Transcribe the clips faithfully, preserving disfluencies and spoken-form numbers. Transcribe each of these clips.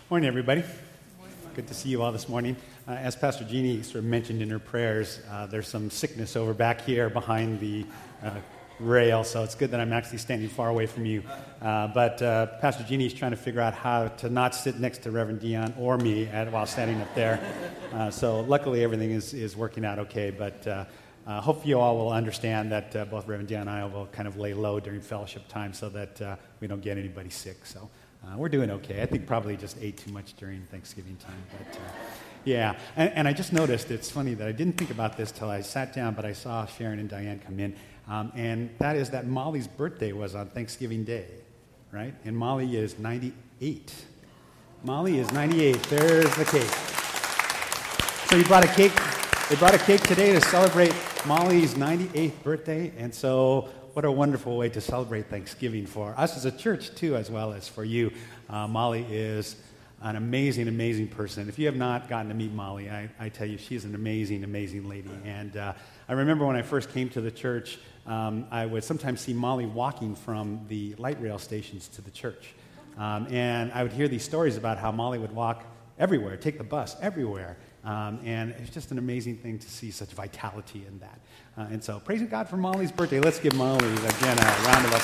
Morning, everybody. Good to see you all this morning. Uh, as Pastor Jeannie sort of mentioned in her prayers, uh, there's some sickness over back here behind the uh, rail, so it's good that I'm actually standing far away from you. Uh, but uh, Pastor Jeannie is trying to figure out how to not sit next to Reverend Dion or me at, while standing up there. Uh, so luckily everything is, is working out okay, but uh, uh, hopefully you all will understand that uh, both Reverend Dion and I will kind of lay low during fellowship time so that uh, we don't get anybody sick. So. Uh, we're doing okay. I think probably just ate too much during Thanksgiving time. But uh, yeah, and, and I just noticed, it's funny that I didn't think about this till I sat down, but I saw Sharon and Diane come in. Um, and that is that Molly's birthday was on Thanksgiving Day, right? And Molly is ninety-eight. Molly is ninety-eight. There's the cake. So you brought a cake. They brought a cake today to celebrate Molly's ninety-eighth birthday. And so what a wonderful way to celebrate Thanksgiving for us as a church, too, as well as for you. Uh, Molly is an amazing, amazing person. If you have not gotten to meet Molly, I, I tell you, she's an amazing, amazing lady. And uh, I remember when I first came to the church, um, I would sometimes see Molly walking from the light rail stations to the church. Um, and I would hear these stories about how Molly would walk everywhere, take the bus everywhere. Um, and it's just an amazing thing to see such vitality in that. Uh, and so, praising God for Molly's birthday. Let's give Molly, again, a round of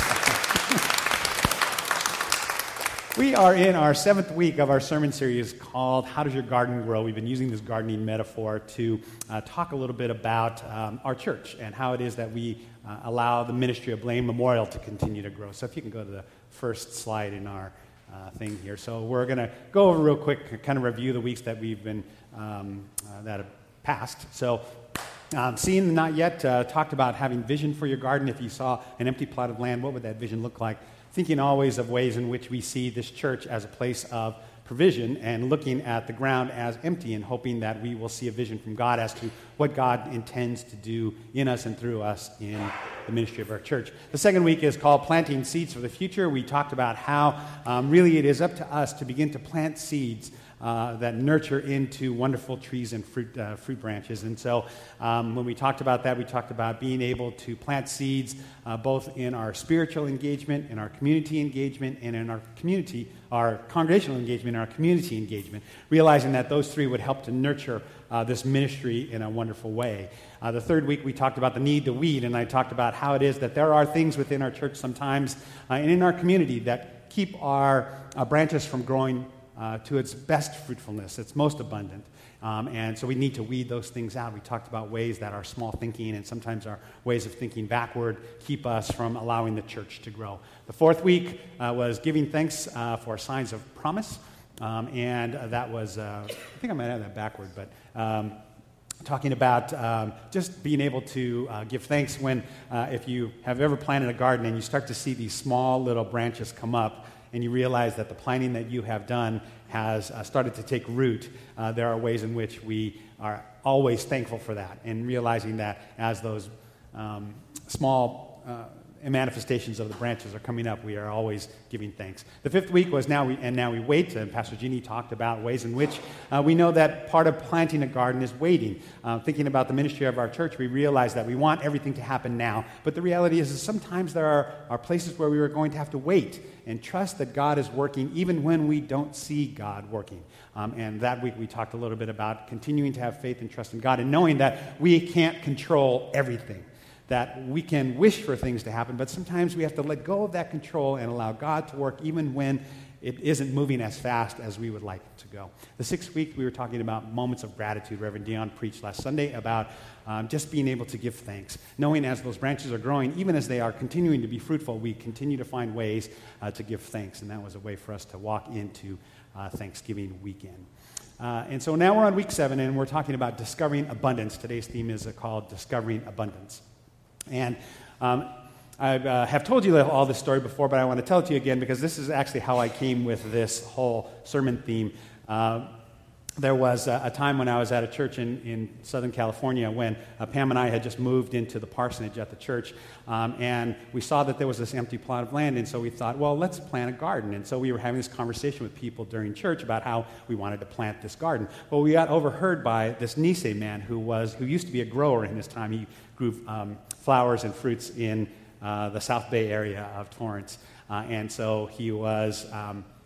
applause. We are in our seventh week of our sermon series called How Does Your Garden Grow? We've been using this gardening metaphor to uh, talk a little bit about um, our church and how it is that we uh, allow the ministry of Blaine Memorial to continue to grow. So if you can go to the first slide in our uh, thing here. So we're going to go over real quick, kind of review the weeks that we've been, um, uh, that have passed. So Um, Seen Not Yet uh, talked about having vision for your garden. If you saw an empty plot of land, what would that vision look like? Thinking always of ways in which we see this church as a place of provision and looking at the ground as empty and hoping that we will see a vision from God as to what God intends to do in us and through us in the ministry of our church. The second week is called Planting Seeds for the Future. We talked about how um, really it is up to us to begin to plant seeds Uh, that nurture into wonderful trees and fruit uh, fruit branches. And so um, when we talked about that, we talked about being able to plant seeds uh, both in our spiritual engagement, in our community engagement, and in our community, our congregational engagement, and our community engagement, realizing that those three would help to nurture uh, this ministry in a wonderful way. Uh, the third week, we talked about the need to weed, and I talked about how it is that there are things within our church sometimes uh, and in our community that keep our uh, branches from growing Uh, to its best fruitfulness, its most abundant. Um, and so we need to weed those things out. We talked about ways that our small thinking and sometimes our ways of thinking backward keep us from allowing the church to grow. The fourth week uh, was giving thanks uh, for signs of promise. Um, and uh, that was, uh, I think I might have that backward, but um, talking about um, just being able to uh, give thanks when, uh, if you have ever planted a garden and you start to see these small little branches come up, and you realize that the planting that you have done has uh, started to take root, uh, there are ways in which we are always thankful for that, and realizing that as those um, small uh, manifestations of the branches are coming up, we are always giving thanks. The fifth week was Now We And Now We Wait, and Pastor Jeannie talked about ways in which uh, we know that part of planting a garden is waiting. Uh, thinking about the ministry of our church, we realize that we want everything to happen now, but the reality is, is sometimes there are, are places where we are going to have to wait and trust that God is working even when we don't see God working. Um, and that week we talked a little bit about continuing to have faith and trust in God and knowing that we can't control everything. That we can wish for things to happen, but sometimes we have to let go of that control and allow God to work even when it isn't moving as fast as we would like it to go. The sixth week, we were talking about moments of gratitude. Reverend Dion preached last Sunday about um, just being able to give thanks, knowing as those branches are growing, even as they are continuing to be fruitful, we continue to find ways uh, to give thanks, and that was a way for us to walk into uh, Thanksgiving weekend. Uh, and so now we're on week seven, and we're talking about discovering abundance. Today's theme is uh, called Discovering Abundance. And um, I uh, have told you all this story before, but I want to tell it to you again because this is actually how I came with this whole sermon theme. Uh, there was a, a time when I was at a church in, in Southern California when uh, Pam and I had just moved into the parsonage at the church, um, and we saw that there was this empty plot of land, and so we thought, well, let's plant a garden. And so we were having this conversation with people during church about how we wanted to plant this garden. Well, we got overheard by this Nisei man who was who used to be a grower in his time. He grew um, flowers and fruits in uh, the South Bay area of Torrance, uh, and so he was um,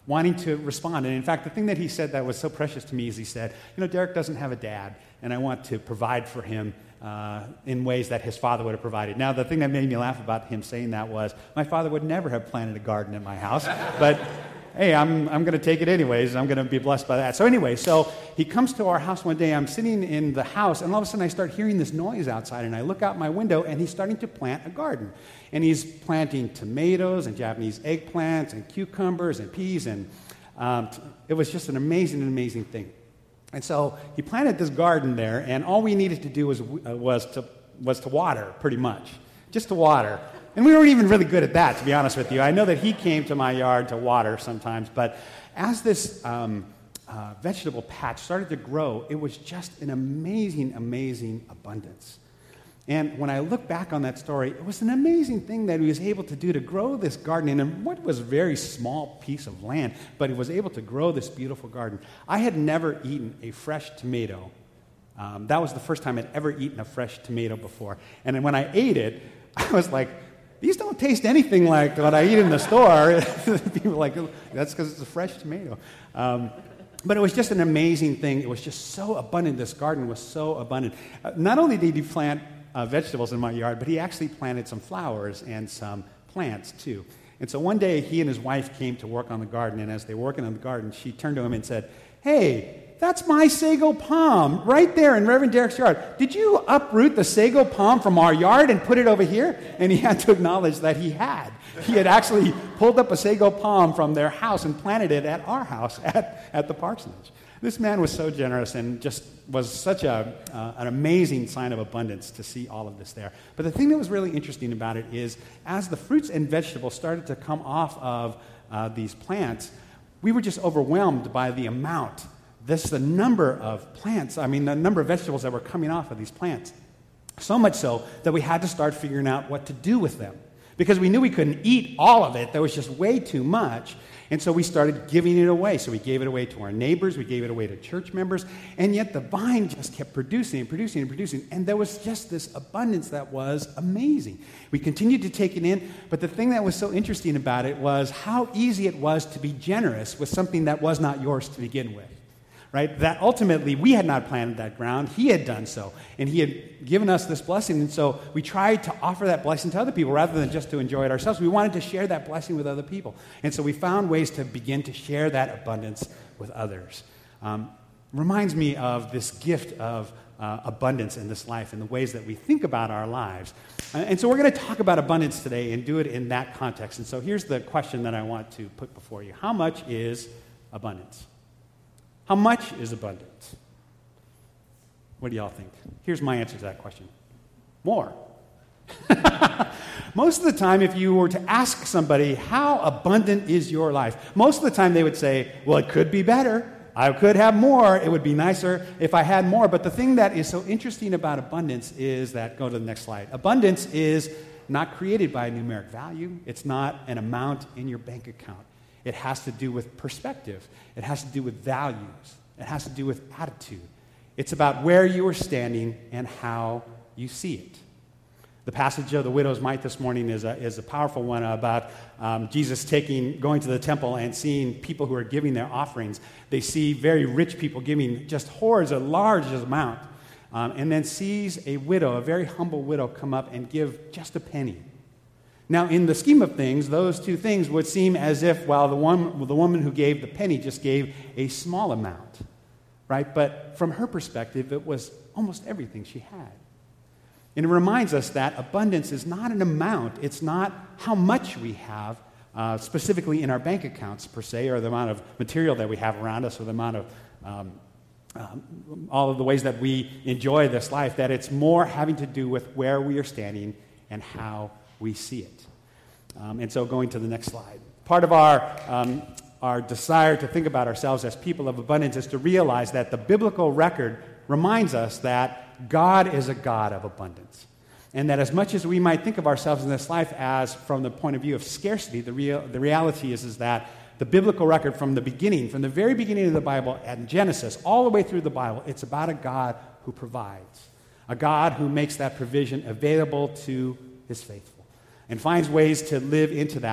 wanting to respond. And in fact, the thing that he said that was so precious to me is he said, you know, Derek doesn't have a dad, and I want to provide for him uh, in ways that his father would have provided. Now, the thing that made me laugh about him saying that was, my father would never have planted a garden in my house, but hey, I'm I'm going to take it anyways. I'm going to be blessed by that. So anyway, so he comes to our house one day. I'm sitting in the house, and all of a sudden I start hearing this noise outside, and I look out my window, and he's starting to plant a garden. And he's planting tomatoes and Japanese eggplants and cucumbers and peas, and um, it was just an amazing, amazing thing. And so he planted this garden there, and all we needed to do was uh, was to was to water, pretty much, just to water. And we weren't even really good at that, to be honest with you. I know that he came to my yard to water sometimes, but as this um, uh, vegetable patch started to grow, it was just an amazing, amazing abundance. And when I look back on that story, it was an amazing thing that he was able to do to grow this garden in what was a very small piece of land, but he was able to grow this beautiful garden. I had never eaten a fresh tomato. Um, that was the first time I'd ever eaten a fresh tomato before. And then when I ate it, I was like, these don't taste anything like what I eat in the store. People were like, that's because it's a fresh tomato. Um, but it was just an amazing thing. It was just so abundant. This garden was so abundant. Uh, not only did he plant uh, vegetables in my yard, but he actually planted some flowers and some plants too. And so one day he and his wife came to work on the garden, and as they were working on the garden, she turned to him and said, hey, that's my sago palm right there in Reverend Derek's yard. Did you uproot the sago palm from our yard and put it over here? And he had to acknowledge that he had. He had actually pulled up a sago palm from their house and planted it at our house at, at the parsonage. This man was so generous and just was such a, uh, an amazing sign of abundance to see all of this there. But the thing that was really interesting about it is as the fruits and vegetables started to come off of uh, these plants, we were just overwhelmed by the amount. This the number of plants, I mean, the number of vegetables that were coming off of these plants. So much so that we had to start figuring out what to do with them. Because we knew we couldn't eat all of it. There was just way too much. And so we started giving it away. So we gave it away to our neighbors. We gave it away to church members. And yet the vine just kept producing and producing and producing. And there was just this abundance that was amazing. We continued to take it in. But the thing that was so interesting about it was how easy it was to be generous with something that was not yours to begin with. Right? That ultimately we had not planted that ground. He had done so. And he had given us this blessing. And so we tried to offer that blessing to other people rather than just to enjoy it ourselves. We wanted to share that blessing with other people. And so we found ways to begin to share that abundance with others. Um, reminds me of this gift of uh, abundance in this life and the ways that we think about our lives. Uh, and so we're going to talk about abundance today and do it in that context. And so here's the question that I want to put before you. How much is abundance? How much is abundance? What do y'all think? Here's my answer to that question. More. Most of the time, if you were to ask somebody, how abundant is your life? Most of the time they would say, well, it could be better. I could have more. It would be nicer if I had more. But the thing that is so interesting about abundance is that, go to the next slide. Abundance is not created by a numeric value. It's not an amount in your bank account. It has to do with perspective. It has to do with values. It has to do with attitude. It's about where you are standing and how you see it. The passage of the widow's mite this morning is a, is a powerful one about um, Jesus taking, going to the temple and seeing people who are giving their offerings. They see very rich people giving just hordes, a large amount, um, and then sees a widow, a very humble widow, come up and give just a penny. Now, in the scheme of things, those two things would seem as if, well, the, one, the woman who gave the penny just gave a small amount, right? But from her perspective, it was almost everything she had. And it reminds us that abundance is not an amount. It's not how much we have, uh, specifically in our bank accounts, per se, or the amount of material that we have around us, or the amount of um, um, all of the ways that we enjoy this life, that it's more having to do with where we are standing and how we see it. Um, and so going to the next slide. Part of our, um, our desire to think about ourselves as people of abundance is to realize that the biblical record reminds us that God is a God of abundance. And that as much as we might think of ourselves in this life as from the point of view of scarcity, the, real, the reality is, is that the biblical record from the beginning, from the very beginning of the Bible and Genesis, all the way through the Bible, it's about a God who provides. A God who makes that provision available to his faithful. And finds ways to live into that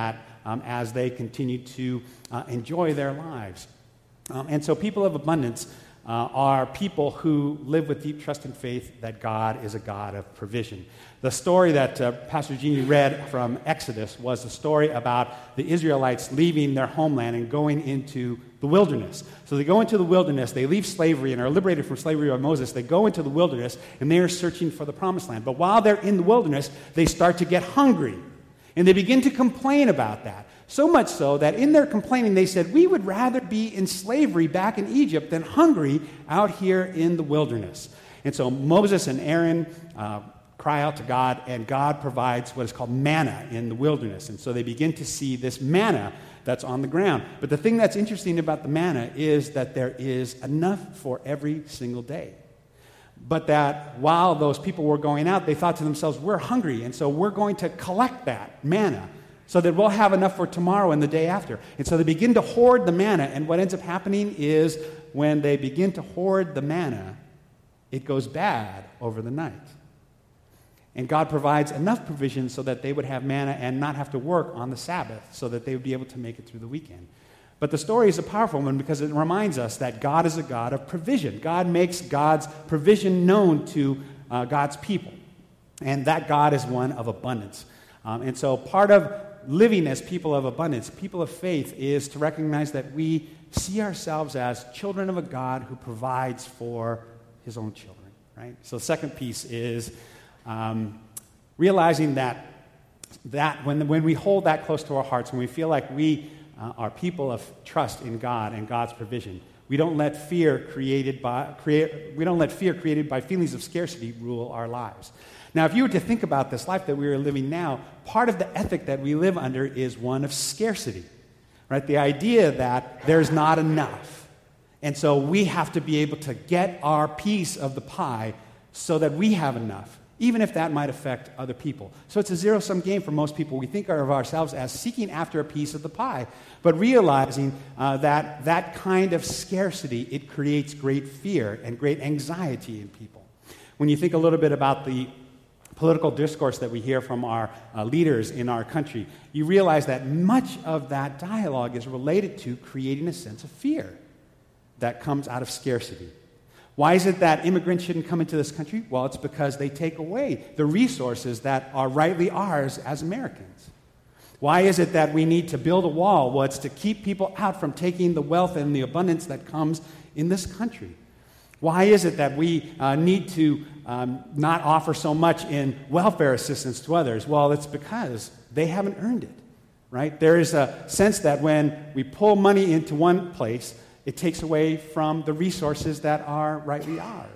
um, as they continue to uh, enjoy their lives. Um, and so people of abundance uh, are people who live with deep trust and faith that God is a God of provision. The story that uh, Pastor Jeannie read from Exodus was the story about the Israelites leaving their homeland and going into the wilderness. So they go into the wilderness, they leave slavery and are liberated from slavery by Moses. They go into the wilderness and they are searching for the promised land. But while they're in the wilderness, they start to get hungry. And they begin to complain about that. So much so that in their complaining they said, we would rather be in slavery back in Egypt than hungry out here in the wilderness. And so Moses and Aaron uh, cry out to God, and God provides what is called manna in the wilderness. And so they begin to see this manna that's on the ground. But the thing that's interesting about the manna is that there is enough for every single day. But that while those people were going out, they thought to themselves, we're hungry, and so we're going to collect that manna so that we'll have enough for tomorrow and the day after. And so they begin to hoard the manna, and what ends up happening is when they begin to hoard the manna, it goes bad over the night. And God provides enough provision so that they would have manna and not have to work on the Sabbath, so that they would be able to make it through the weekend. But the story is a powerful one because it reminds us that God is a God of provision. God makes God's provision known to uh, God's people. And that God is one of abundance. Um, and so part of living as people of abundance, people of faith, is to recognize that we see ourselves as children of a God who provides for his own children, right? So the second piece is um, realizing that, that when, when we hold that close to our hearts, when we feel like we uh, are people of trust in God and God's provision, we don't let fear created by create, we don't let fear created by feelings of scarcity rule our lives. Now, if you were to think about this life that we are living now, part of the ethic that we live under is one of scarcity, right? The idea that there's not enough. And so we have to be able to get our piece of the pie so that we have enough, even if that might affect other people. So it's a zero-sum game for most people. We think of ourselves as seeking after a piece of the pie, but realizing uh, that that kind of scarcity, it creates great fear and great anxiety in people. When you think a little bit about the political discourse that we hear from our uh, leaders in our country, you realize that much of that dialogue is related to creating a sense of fear that comes out of scarcity. Why is it that immigrants shouldn't come into this country? Well, it's because they take away the resources that are rightly ours as Americans. Why is it that we need to build a wall? Well, it's to keep people out from taking the wealth and the abundance that comes in this country. Why is it that we uh, need to um, not offer so much in welfare assistance to others? Well, it's because they haven't earned it, right? There is a sense that when we pull money into one place, it takes away from the resources that are rightly ours.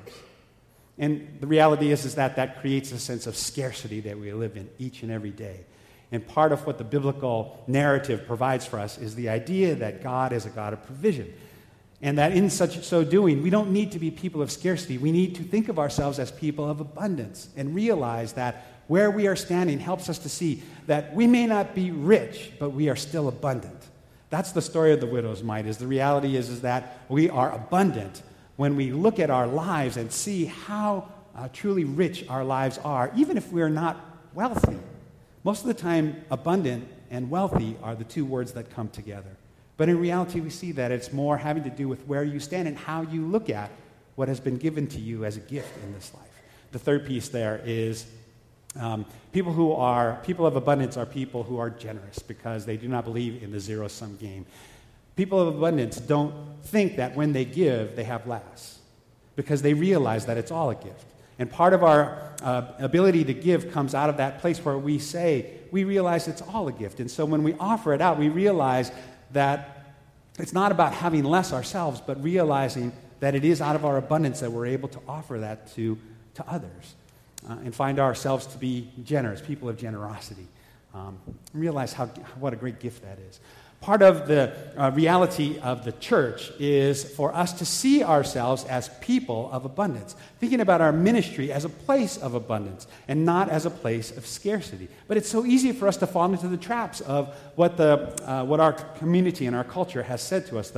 And the reality is, is that that creates a sense of scarcity that we live in each and every day. And part of what the biblical narrative provides for us is the idea that God is a God of provision. And that in such so doing, we don't need to be people of scarcity. We need to think of ourselves as people of abundance and realize that where we are standing helps us to see that we may not be rich, but we are still abundant. That's the story of the widow's mite. Is the reality is, is that we are abundant when we look at our lives and see how uh, truly rich our lives are, even if we are not wealthy. Most of the time, abundant and wealthy are the two words that come together. But in reality, we see that it's more having to do with where you stand and how you look at what has been given to you as a gift in this life. The third piece there is um, people who are, people of abundance are people who are generous because they do not believe in the zero-sum game. People of abundance don't think that when they give, they have less because they realize that it's all a gift. And part of our uh, ability to give comes out of that place where we say, we realize it's all a gift. And so when we offer it out, we realize that it's not about having less ourselves, but realizing that it is out of our abundance that we're able to offer that to, to others uh, and find ourselves to be generous, people of generosity. Um, realize how what a great gift that is. Part of the uh, reality of the church is for us to see ourselves as people of abundance, thinking about our ministry as a place of abundance and not as a place of scarcity. But it's so easy for us to fall into the traps of what the uh, what our community and our culture has said to us. The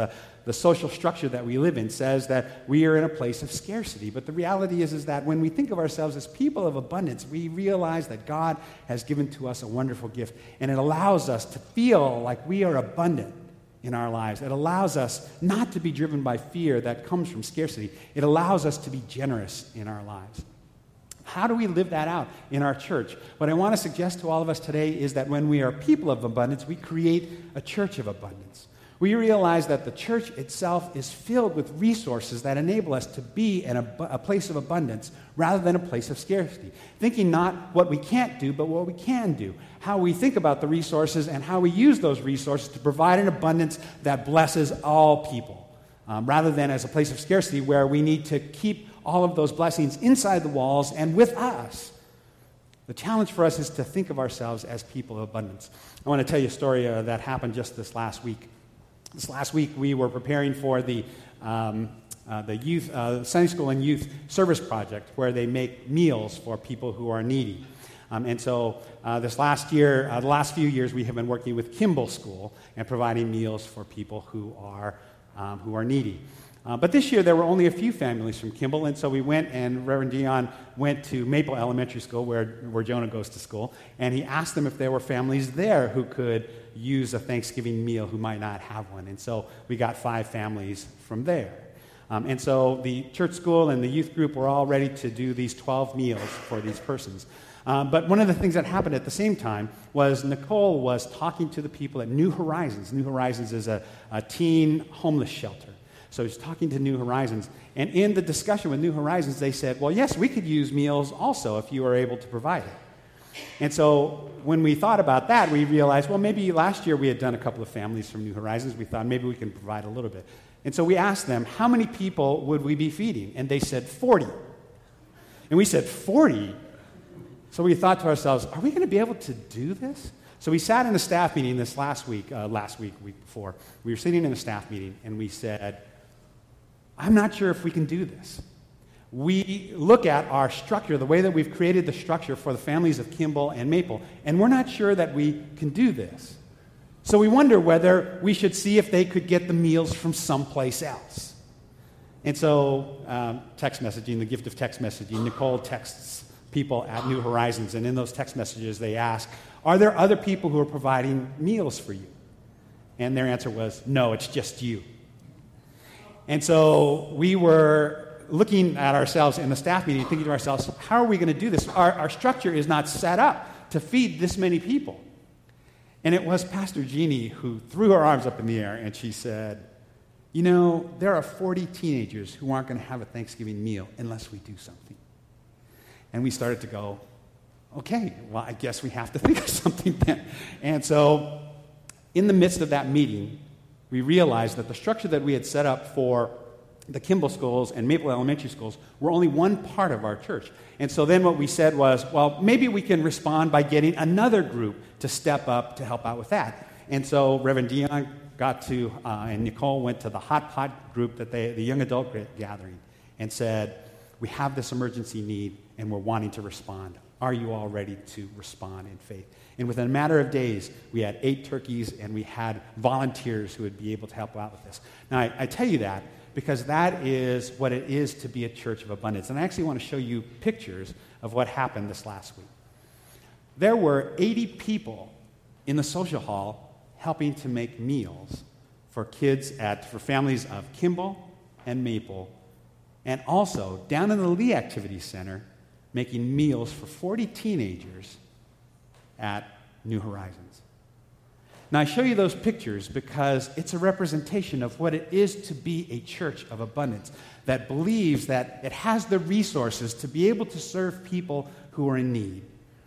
the social structure that we live in says that we are in a place of scarcity. But the reality is, is that when we think of ourselves as people of abundance, we realize that God has given to us a wonderful gift, and it allows us to feel like we are abundant in our lives. It allows us not to be driven by fear that comes from scarcity. It allows us to be generous in our lives. How do we live that out in our church? What I want to suggest to all of us today is that when we are people of abundance, we create a church of abundance. We realize that the church itself is filled with resources that enable us to be in a, a place of abundance rather than a place of scarcity. Thinking not what we can't do, but what we can do. How we think about the resources and how we use those resources to provide an abundance that blesses all people, um, rather than as a place of scarcity where we need to keep all of those blessings inside the walls and with us. The challenge for us is to think of ourselves as people of abundance. I want to tell you a story uh, that happened just this last week. This last week, we were preparing for the um, uh, the youth uh, Sunday School and Youth Service Project, where they make meals for people who are needy. Um, and so, uh, this last year, uh, the last few years, we have been working with Kimball School and providing meals for people who are um, who are needy. Uh, but this year, there were only a few families from Kimball, and so we went, and Reverend Dion went to Maple Elementary School, where, where Jonah goes to school, and he asked them if there were families there who could use a Thanksgiving meal who might not have one. And so we got five families from there. Um, and so the church school and the youth group were all ready to do these twelve meals for these persons. Um, but one of the things that happened at the same time was Nicole was talking to the people at New Horizons. New Horizons is a, a teen homeless shelter. So he's talking to New Horizons. And in the discussion with New Horizons, they said, well, yes, we could use meals also if you are able to provide it. And so when we thought about that, we realized, well, maybe last year we had done a couple of families from New Horizons. We thought maybe we can provide a little bit. And so we asked them, how many people would we be feeding? And they said forty. And we said, forty? So we thought to ourselves, are we going to be able to do this? So we sat in a staff meeting this last week, uh, last week, week before. We were sitting in a staff meeting, and we said, I'm not sure if we can do this. We look at our structure, the way that we've created the structure for the families of Kimball and Maple, and we're not sure that we can do this. So we wonder whether we should see if they could get the meals from someplace else. And so um, text messaging, the gift of text messaging, Nicole texts people at New Horizons, and in those text messages they ask, are there other people who are providing meals for you? And their answer was, no, it's just you. And so we were looking at ourselves in the staff meeting, thinking to ourselves, how are we going to do this? Our, our structure is not set up to feed this many people. And it was Pastor Jeannie who threw her arms up in the air, and she said, you know, there are forty teenagers who aren't going to have a Thanksgiving meal unless we do something. And we started to go, okay, well, I guess we have to think of something then. And so in the midst of that meeting, we realized that the structure that we had set up for the Kimball schools and Maple Elementary schools were only one part of our church. And so then what we said was, well, maybe we can respond by getting another group to step up to help out with that. And so Reverend Dion got to, uh, and Nicole went to the Hot Pot group, that they, the young adult gathering, and said, we have this emergency need, and we're wanting to respond. Are you all ready to respond in faith? And within a matter of days, we had eight turkeys, and we had volunteers who would be able to help out with this. Now, I, I tell you that because that is what it is to be a church of abundance. And I actually want to show you pictures of what happened this last week. There were eighty people in the social hall helping to make meals for kids at, for families of Kimball and Maple, and also down in the Lee Activity Center, making meals for forty teenagers at New Horizons. Now, I show you those pictures because it's a representation of what it is to be a church of abundance that believes that it has the resources to be able to serve people who are in need.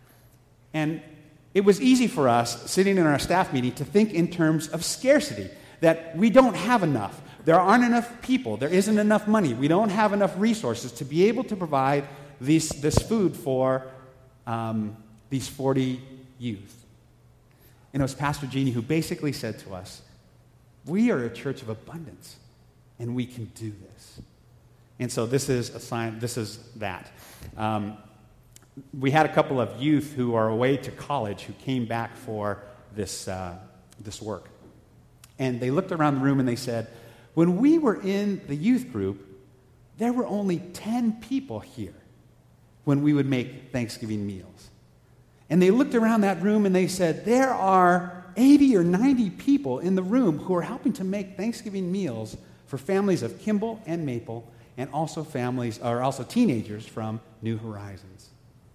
And it was easy for us, sitting in our staff meeting, to think in terms of scarcity, that we don't have enough. There aren't enough people. There isn't enough money. We don't have enough resources to be able to provide these, this food for um, these forty youth. And it was Pastor Jeannie who basically said to us, we are a church of abundance, and we can do this. And so this is a sign, this is that. Um, we had a couple of youth who are away to college who came back for this, uh, this work. And they looked around the room and they said, when we were in the youth group, there were only ten people here when we would make Thanksgiving meals. And they looked around that room and they said, there are eighty or ninety people in the room who are helping to make Thanksgiving meals for families of Kimball and Maple, and also families, or also teenagers from New Horizons.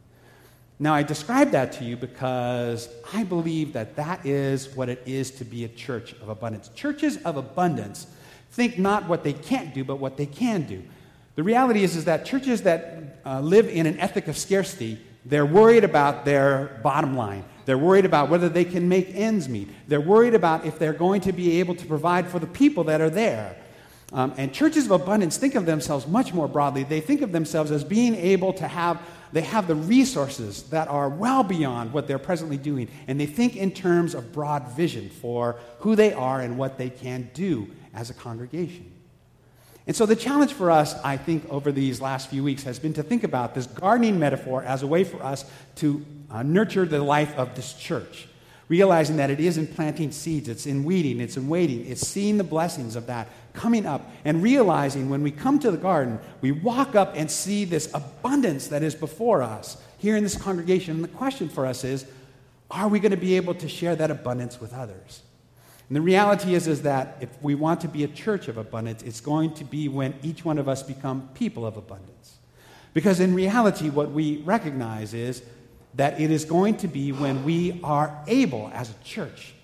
Now, I describe that to you because I believe that that is what it is to be a church of abundance. Churches of abundance think not what they can't do, but what they can do. The reality is, is that churches that uh, live in an ethic of scarcity, they're worried about their bottom line. They're worried about whether they can make ends meet. They're worried about if they're going to be able to provide for the people that are there. Um, and churches of abundance think of themselves much more broadly. They think of themselves as being able to have, they have the resources that are well beyond what they're presently doing. And they think in terms of broad vision for who they are and what they can do as a congregation. And so the challenge for us, I think, over these last few weeks has been to think about this gardening metaphor as a way for us to uh, nurture the life of this church, realizing that it is in planting seeds, it's in weeding, it's in waiting, it's seeing the blessings of that coming up, and realizing when we come to the garden, we walk up and see this abundance that is before us here in this congregation. And the question for us is, are we going to be able to share that abundance with others? And the reality is, is that if we want to be a church of abundance, it's going to be when each one of us become people of abundance. Because in reality, what we recognize is that it is going to be when we are able as a church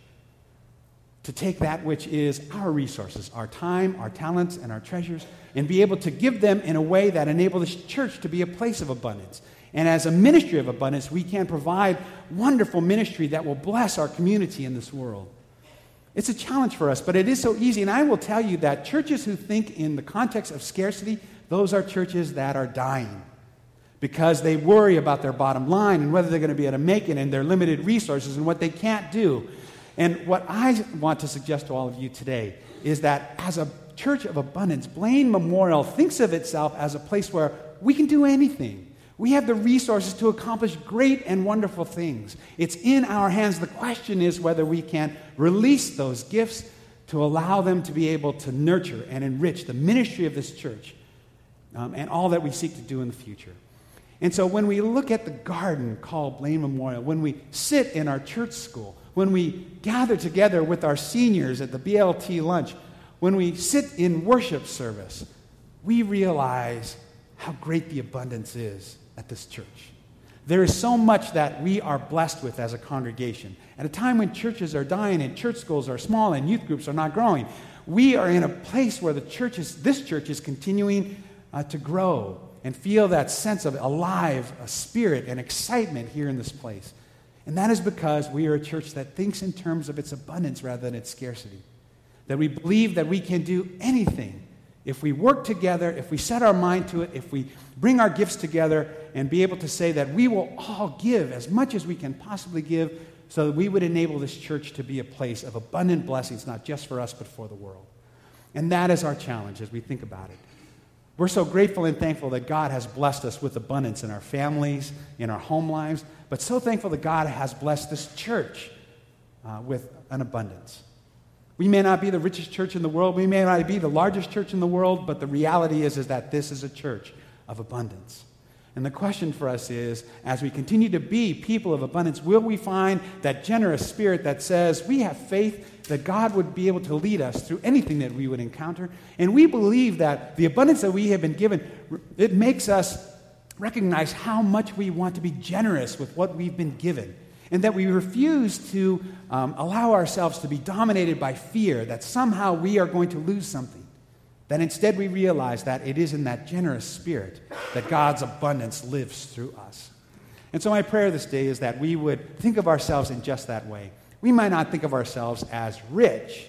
to take that which is our resources, our time, our talents, and our treasures, and be able to give them in a way that enables this church to be a place of abundance. And as a ministry of abundance, we can provide wonderful ministry that will bless our community in this world. It's a challenge for us, but it is so easy. And I will tell you that churches who think in the context of scarcity, those are churches that are dying because they worry about their bottom line and whether they're going to be able to make it and their limited resources and what they can't do. And what I want to suggest to all of you today is that as a church of abundance, Blaine Memorial thinks of itself as a place where we can do anything. We have the resources to accomplish great and wonderful things. It's in our hands. The question is whether we can release those gifts to allow them to be able to nurture and enrich the ministry of this church um, and all that we seek to do in the future. And so when we look at the garden called Blaine Memorial, when we sit in our church school, when we gather together with our seniors at the B L T lunch, when we sit in worship service, we realize how great the abundance is at this church. There is so much that we are blessed with as a congregation. At a time when churches are dying and church schools are small and youth groups are not growing, we are in a place where the church is, this church is continuing uh, to grow and feel that sense of alive, a spirit and excitement here in this place. And that is because we are a church that thinks in terms of its abundance rather than its scarcity. That we believe that we can do anything if we work together, if we set our mind to it, if we bring our gifts together and be able to say that we will all give as much as we can possibly give so that we would enable this church to be a place of abundant blessings, not just for us, but for the world. And that is our challenge as we think about it. We're so grateful and thankful that God has blessed us with abundance in our families, in our home lives, but so thankful that God has blessed this church uh, with an abundance. We may not be the richest church in the world. We may not be the largest church in the world, but the reality is, is that this is a church of abundance. And the question for us is, as we continue to be people of abundance, will we find that generous spirit that says we have faith that God would be able to lead us through anything that we would encounter? And we believe that the abundance that we have been given, it makes us recognize how much we want to be generous with what we've been given. And that we refuse to um, allow ourselves to be dominated by fear that somehow we are going to lose something. That instead we realize that it is in that generous spirit that God's abundance lives through us. And so my prayer this day is that we would think of ourselves in just that way. We might not think of ourselves as rich,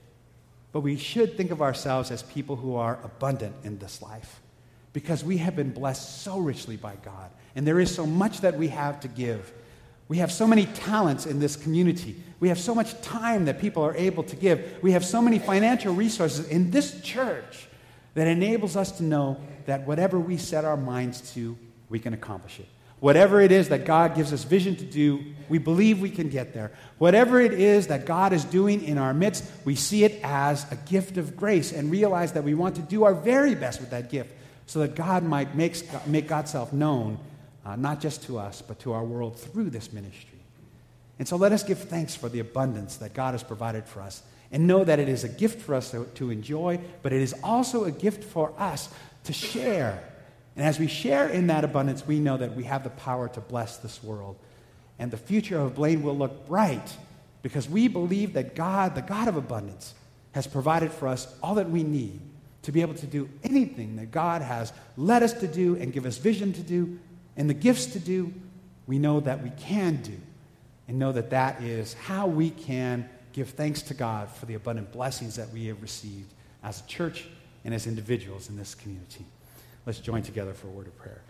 but we should think of ourselves as people who are abundant in this life. Because we have been blessed so richly by God. And there is so much that we have to give. We have so many talents in this community. We have so much time that people are able to give. We have so many financial resources in this church that enables us to know that whatever we set our minds to, we can accomplish it. Whatever it is that God gives us vision to do, we believe we can get there. Whatever it is that God is doing in our midst, we see it as a gift of grace and realize that we want to do our very best with that gift so that God might make, make God's self known, uh, not just to us, but to our world through this ministry. And so let us give thanks for the abundance that God has provided for us and know that it is a gift for us to, to enjoy, but it is also a gift for us to share. And as we share in that abundance, we know that we have the power to bless this world. And the future of Blaine will look bright because we believe that God, the God of abundance, has provided for us all that we need to be able to do anything that God has led us to do and give us vision to do and the gifts to do. We know that we can do and know that that is how we can give thanks to God for the abundant blessings that we have received as a church and as individuals in this community. Let's join together for a word of prayer.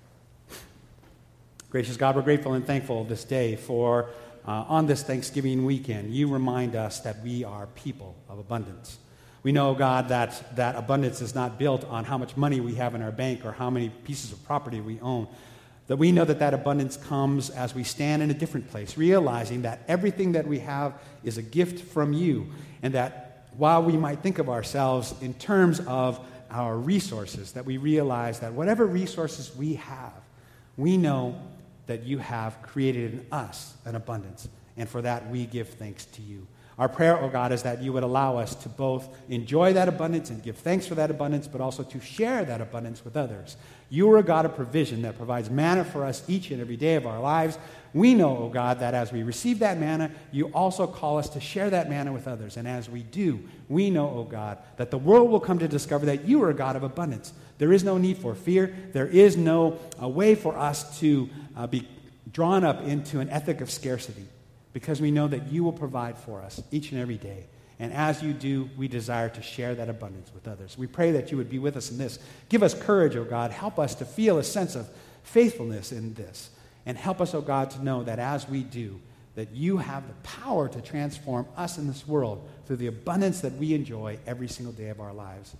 Gracious God, we're grateful and thankful this day for, uh, on this Thanksgiving weekend, you remind us that we are people of abundance. We know, God, that that abundance is not built on how much money we have in our bank or how many pieces of property we own. That we know that that abundance comes as we stand in a different place, realizing that everything that we have is a gift from you, and that while we might think of ourselves in terms of our resources, that we realize that whatever resources we have, we know that you have created in us an abundance, and for that we give thanks to you. Our prayer, oh God, is that you would allow us to both enjoy that abundance and give thanks for that abundance, but also to share that abundance with others. You are a God of provision that provides manna for us each and every day of our lives. We know, oh God, that as we receive that manna, you also call us to share that manna with others. And as we do, we know, oh God, that the world will come to discover that you are a God of abundance. There is no need for fear. There is no uh, way for us to uh, be drawn up into an ethic of scarcity, because we know that you will provide for us each and every day. And as you do, we desire to share that abundance with others. We pray that you would be with us in this. Give us courage, O God. Help us to feel a sense of faithfulness in this. And help us, O God, to know that as we do, that you have the power to transform us in this world through the abundance that we enjoy every single day of our lives.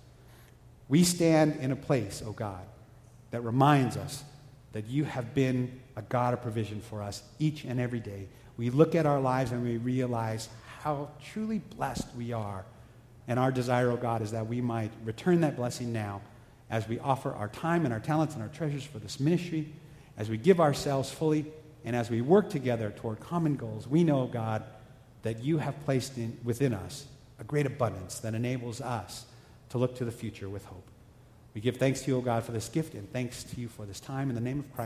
We stand in a place, O God, that reminds us that you have been a God of provision for us each and every day. We look at our lives and we realize how truly blessed we are. And our desire, O God, is that we might return that blessing now as we offer our time and our talents and our treasures for this ministry, as we give ourselves fully, and as we work together toward common goals. We know, God, that you have placed in, within us a great abundance that enables us to look to the future with hope. We give thanks to you, O God, for this gift, and thanks to you for this time. In the name of Christ.